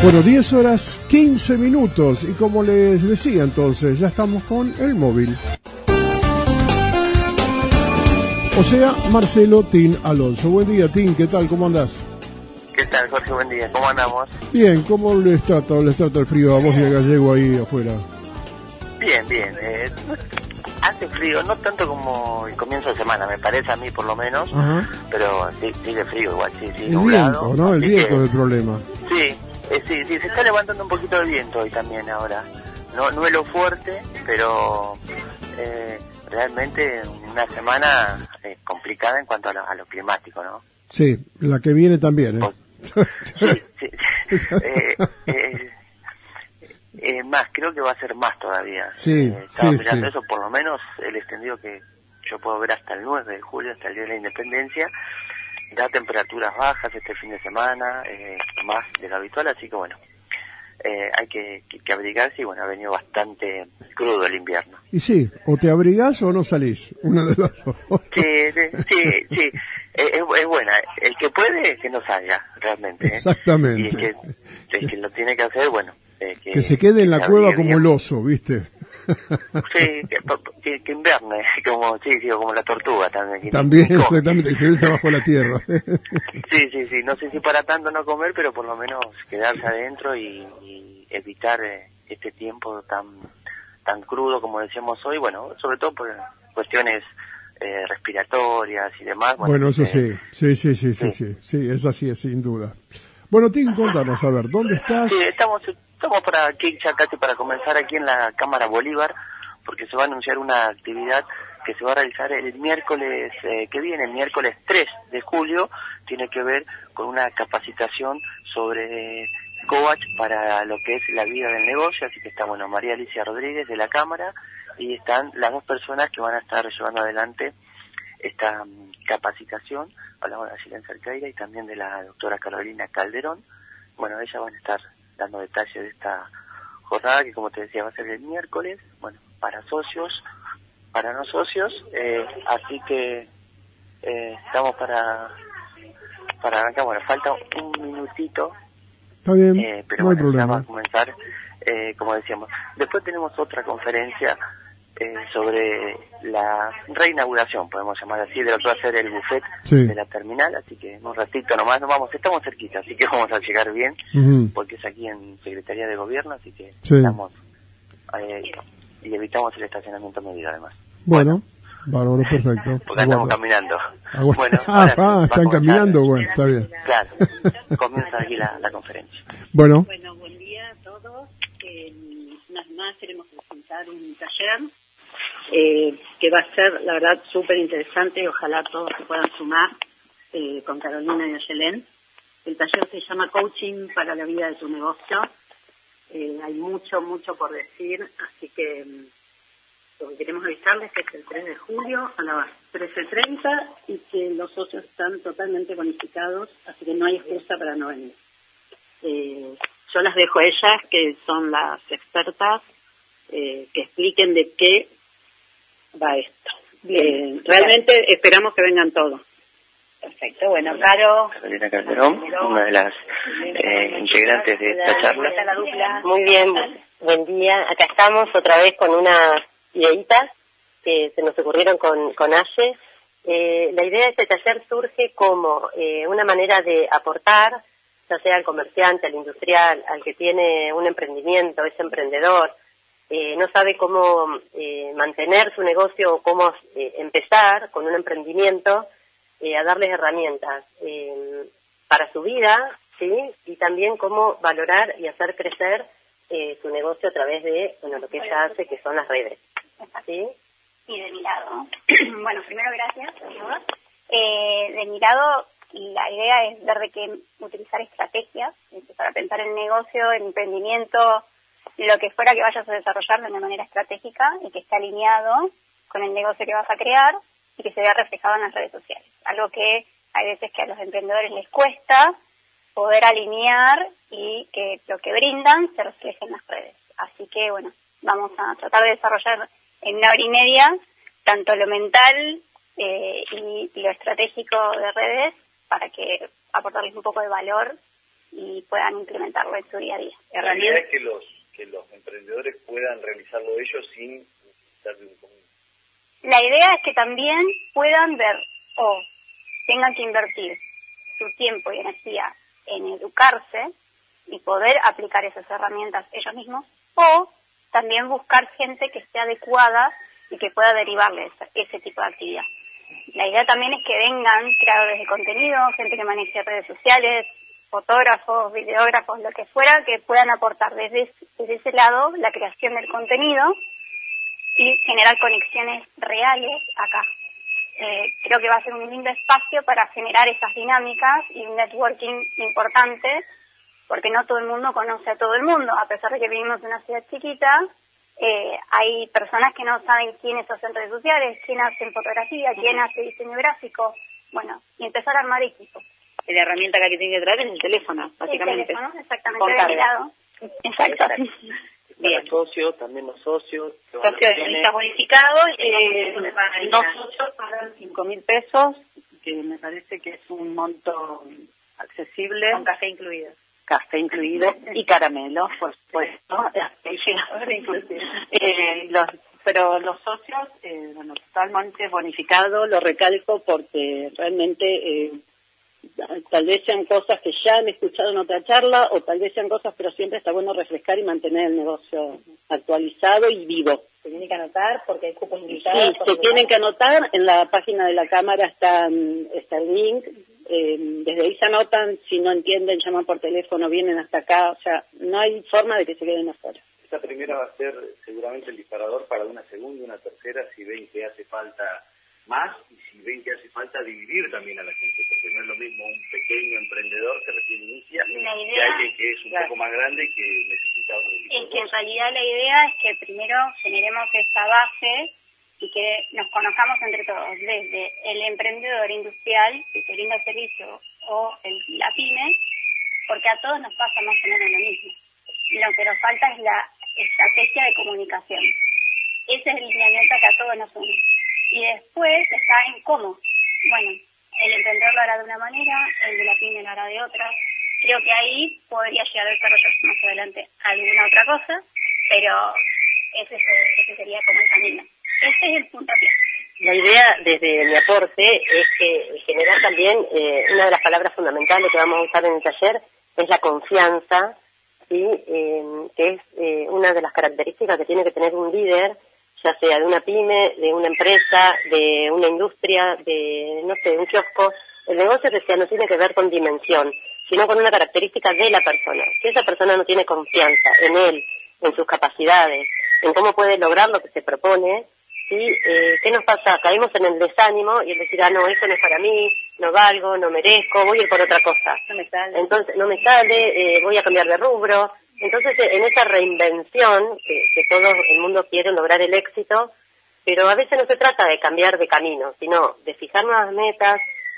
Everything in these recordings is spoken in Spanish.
Bueno, 10 horas 15 minutos y como les decía entonces, ya estamos con el móvil. O sea, Marcelo Tin Alonso. Buen día, Tin, ¿qué tal? ¿Cómo andás? ¿Qué tal, Jorge? Buen día, ¿cómo andamos? Bien, ¿cómo les trata el frío a vos y a Gallego ahí afuera? Bien, bien. Hace frío, no tanto como el comienzo de semana, me parece a mí por lo menos. Ajá. Pero sí, sigue frío igual, sí, el nublado, viento, ¿no? El viento es el problema. Sí, sí, se está levantando un poquito el viento hoy también ahora. No es lo fuerte, pero realmente una semana complicada en cuanto a lo climático, ¿no? Sí, la que viene también, ¿eh? Sí. Más, creo que va a ser más todavía. Sí, estaba mirando eso, por lo menos el extendido que yo puedo ver hasta el 9 de julio, hasta el Día de la Independencia, da temperaturas bajas este fin de semana, más de lo habitual, así que bueno, hay que abrigarse y bueno, ha venido bastante crudo el invierno. Y sí, o te abrigás o no salís, una de las dos. Sí, es buena. El que puede, que no salga, realmente. Exactamente. Y el que lo tiene que hacer, bueno. Que se quede en la cueva como el oso, ¿viste? Sí, que inverne, como la tortuga también. También, exactamente, que se mete bajo la tierra. Sí, no sé si para tanto no comer, pero por lo menos quedarse adentro y evitar este tiempo tan crudo como decíamos hoy, bueno, sobre todo por cuestiones respiratorias y demás. Bueno, eso sí, es así, sin duda. Bueno, Tim, contanos, a ver, ¿dónde estás? Sí, estamos para aquí, ya casi para comenzar aquí en la Cámara Bolívar, porque se va a anunciar una actividad que se va a realizar el miércoles que viene, el miércoles 3 de julio, tiene que ver con una capacitación sobre coach para lo que es la vida del negocio, así que está, bueno, María Alicia Rodríguez de la Cámara, y están las dos personas que van a estar llevando adelante esta capacitación. Hablamos de Silvia Cerqueira y también de la doctora Carolina Calderón. Bueno, ellas van a estar dando detalles de esta jornada que, como te decía, va a ser el miércoles, bueno, para socios, para no socios, así que estamos para arrancar. Bueno, falta un minutito. Está bien, pero no hay bueno, problema. vamos a comenzar, como decíamos. Después tenemos otra conferencia sobre la reinauguración, podemos llamar así, de lo que va a ser el buffet de la terminal, así que en un ratito nomás estamos cerquita, así que vamos a llegar bien, porque es aquí en Secretaría de Gobierno, así que estamos y evitamos el estacionamiento medido además. Bueno, bárbaro, perfecto. Porque estamos caminando. Bueno, están caminando, bueno, está bien. Claro, comienza aquí la conferencia. Bueno, buen día a todos. Una vez más queremos presentar un taller que va a ser, la verdad, súper interesante. Ojalá todos se puedan sumar con Carolina y Ayelén. El taller se llama Coaching para la vida de tu negocio. Hay mucho por decir, así que lo que queremos avisarles es que el 3 de julio a las 13:30 y que los socios están totalmente bonificados, así que no hay excusa para no venir. Yo las dejo a ellas, que son las expertas, que expliquen de qué va esto. Realmente esperamos que vengan todos. Perfecto, bueno, Carolina Calderón, una de las integrantes de esta charla. Muy bien, buen día. Acá estamos otra vez con unas ideitas que se nos ocurrieron con Aye. La idea de este taller surge como una manera de aportar, ya sea al comerciante, al industrial, al que tiene un emprendimiento, es emprendedor, no sabe cómo mantener su negocio o cómo empezar con un emprendimiento, a darles herramientas para su vida, ¿sí? Y también cómo valorar y hacer crecer su negocio a través de lo que ella hace, que son las redes, ¿sí? Y de mi lado, bueno, primero gracias a todos. De mi lado, la idea es ver de qué utilizar estrategias para pensar el negocio, el emprendimiento, lo que fuera que vayas a desarrollar de una manera estratégica y que esté alineado con el negocio que vas a crear y que se vea reflejado en las redes sociales. Algo que hay veces que a los emprendedores les cuesta poder alinear y que lo que brindan se refleje en las redes. Así que, bueno, vamos a tratar de desarrollar en 1 hora y media tanto lo mental y lo estratégico de redes para que aportarles un poco de valor y puedan implementarlo en su día a día. La idea es que los emprendedores puedan realizarlo ellos sin necesitar de un común. La idea es que también puedan ver o tengan que invertir su tiempo y energía en educarse y poder aplicar esas herramientas ellos mismos, o también buscar gente que esté adecuada y que pueda derivarles ese tipo de actividad. La idea también es que vengan creadores de contenido, gente que maneje redes sociales, fotógrafos, videógrafos, lo que fuera, que puedan aportar desde ese lado la creación del contenido y generar conexiones reales acá. Creo que va a ser un lindo espacio para generar esas dinámicas y un networking importante, porque no todo el mundo conoce a todo el mundo. A pesar de que vivimos en una ciudad chiquita, hay personas que no saben quiénes hacen redes sociales, quién hace fotografía, quién hace diseño gráfico. Bueno, y empezar a armar equipos. La herramienta que tiene que traer es el teléfono, básicamente. El teléfono, exactamente, de mi lado. Exacto. Bien. Socios, también los socios. Socios de bonificados, los socios pagan 5.000 pesos, que me parece que es un monto accesible. Con café incluido. Café incluido y caramelos, por supuesto. Pero los socios, bueno, totalmente bonificado, lo recalco porque realmente tal vez sean cosas que ya han escuchado en otra charla, o tal vez sean cosas, pero siempre está bueno refrescar y mantener el negocio actualizado y vivo. Se tiene que anotar porque hay cupos limitados. Sí, se tienen que anotar. En la página de la Cámara está el link. Desde ahí se anotan. Si no entienden, llaman por teléfono, vienen hasta acá. O sea, no hay forma de que se queden afuera. Esta primera va a ser seguramente el disparador para una segunda y una tercera, si ven que hace falta más, y si ven que hace falta dividir también a la gente, porque no es lo mismo un pequeño emprendedor que recién inicia que alguien que es un poco más grande que necesita otro tipo de Es que en realidad la idea es que primero generemos esta base y que nos conozcamos entre todos, desde el emprendedor industrial que brinda el servicio o la pyme, porque a todos nos pasa más o menos lo mismo. Lo que nos falta es la estrategia de comunicación. Ese es el lineamiento que a todos nos une. Y después está en cómo. Bueno, el emprendedor lo hará de una manera, el de la pyme lo hará de otra. Creo que ahí podría llegar a desarrollar más adelante alguna otra cosa, pero ese sería como el camino. Ese es el puntapié. La idea, desde mi aporte, es que generar también, una de las palabras fundamentales que vamos a usar en el taller es la confianza, ¿sí? Que es una de las características que tiene que tener un líder, ya sea de una pyme, de una empresa, de una industria, de, no sé, un kiosco. El negocio que sea no tiene que ver con dimensión, sino con una característica de la persona. Si esa persona no tiene confianza en él, en sus capacidades, en cómo puede lograr lo que se propone, ¿sí? ¿Qué nos pasa? Caemos en el desánimo y el decir, no, eso no es para mí, no valgo, no merezco, voy a ir por otra cosa. No me sale. Entonces, no me sale, voy a cambiar de rubro. Entonces, en esa reinvención, que todo el mundo quiere lograr el éxito, pero a veces no se trata de cambiar de camino, sino de fijar nuevas metas,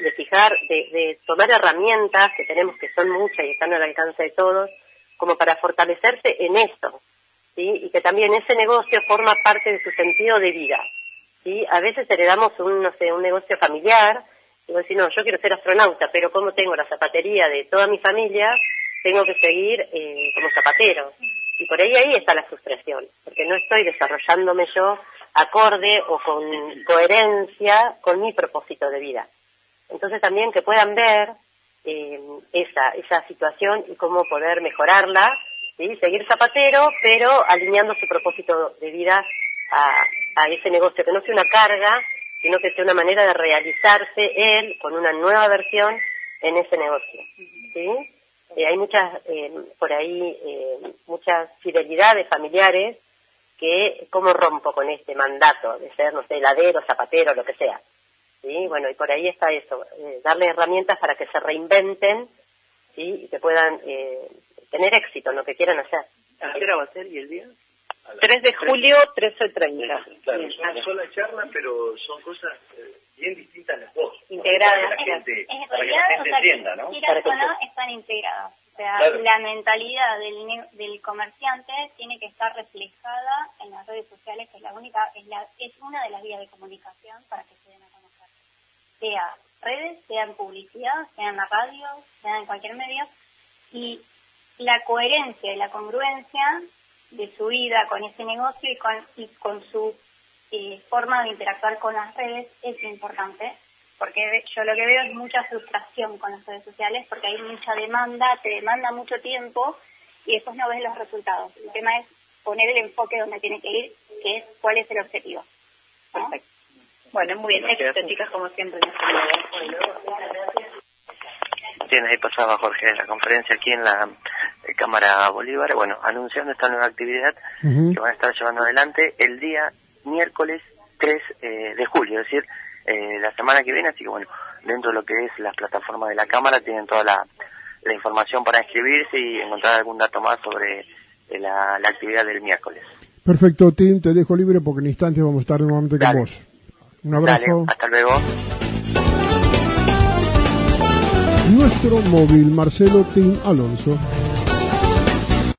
de tomar herramientas que tenemos, que son muchas y están al alcance de todos, como para fortalecerse en esto, ¿sí? Y que también ese negocio forma parte de su sentido de vida, ¿sí? A veces heredamos un negocio familiar, y vos decís, no, yo quiero ser astronauta, pero como tengo la zapatería de toda mi familia, tengo que seguir como zapatero. Y por ahí está la frustración, porque no estoy desarrollándome yo acorde o con coherencia con mi propósito de vida. Entonces también que puedan ver esa situación y cómo poder mejorarla, ¿sí? Seguir zapatero, pero alineando su propósito de vida a ese negocio, que no sea una carga, sino que sea una manera de realizarse él con una nueva versión en ese negocio, ¿sí? Hay muchas, por ahí, muchas fidelidades familiares que, ¿cómo rompo con este mandato de ser, no sé, heladero, zapatero, lo que sea? ¿Sí? Bueno, y por ahí está eso, darle herramientas para que se reinventen, ¿sí? Y que puedan tener éxito en lo que quieran hacer. ¿A qué hora va a ser y el día? 3 de julio, 13:30. Claro, es una sola charla, pero son cosas bien distintas las dos. Integradas. Para que la gente entienda, ¿no? Quieras o no, están integradas. O sea, claro, la mentalidad del comerciante tiene que estar reflejada en las redes sociales, que es una de las vías de comunicación para que se den a conocer. Sea redes, sea en publicidad, sea en la radio, sea en cualquier medio, y la coherencia y la congruencia de su vida con ese negocio y con su forma de interactuar con las redes es importante, porque yo lo que veo es mucha frustración con las redes sociales, porque hay mucha demanda, te demanda mucho tiempo y después no ves los resultados. El tema es poner el enfoque donde tiene que ir, que es cuál es el objetivo, ¿no? Perfecto. Bueno, muy bien. Éxito, chicas, como siempre. Bien, ahí pasaba Jorge de la conferencia aquí en la Cámara Bolívar, bueno, anunciando esta nueva actividad que van a estar llevando adelante el día miércoles 3 de julio, es decir, la semana que viene, así que bueno, dentro de lo que es las plataformas de la Cámara tienen toda la información para inscribirse y encontrar algún dato más sobre la actividad del miércoles. Perfecto, Tim, te dejo libre porque en instantes vamos a estar nuevamente con vos. Un abrazo. Dale, hasta luego. Nuestro móvil, Marcelo Tim Alonso.